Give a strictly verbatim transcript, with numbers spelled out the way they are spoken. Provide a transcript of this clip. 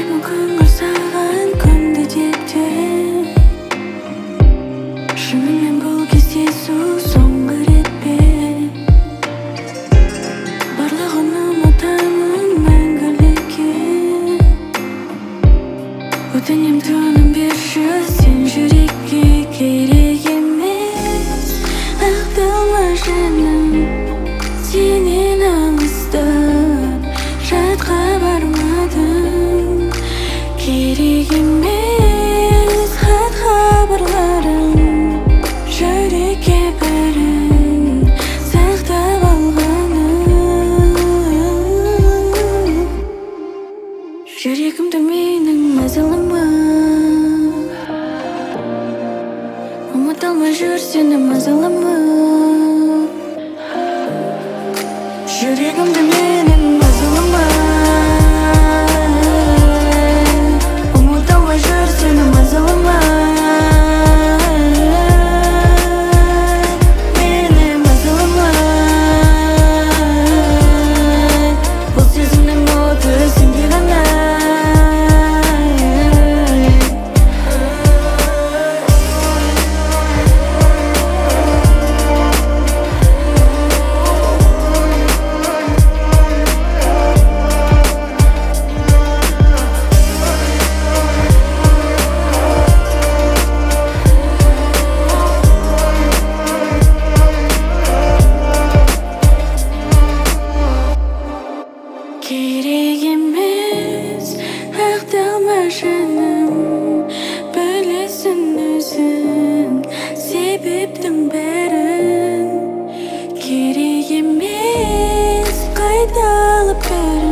Бүгін саған күнді дептен Шынымен бұл кездесу соңғы рет пе Барлығын ұмытамын мәңгілікке Өтінем тыным берші сен жүрекке керек емес Ақталма жаным сенен алыстап жатқа бармадым керек емес хат хабарларым жүрекке бәрін сақтап алғаным жүрегімді менің мазалама ұмыта алмай жүр сені мазалама жүрегімді менің мазалама ұмыта алмай жүр сені мазалама мені мазалама бұл сезімнің оты сенде ғана керек емес ақталма жаным білесің өзің себептің бәрін керек емес қайталап бәрін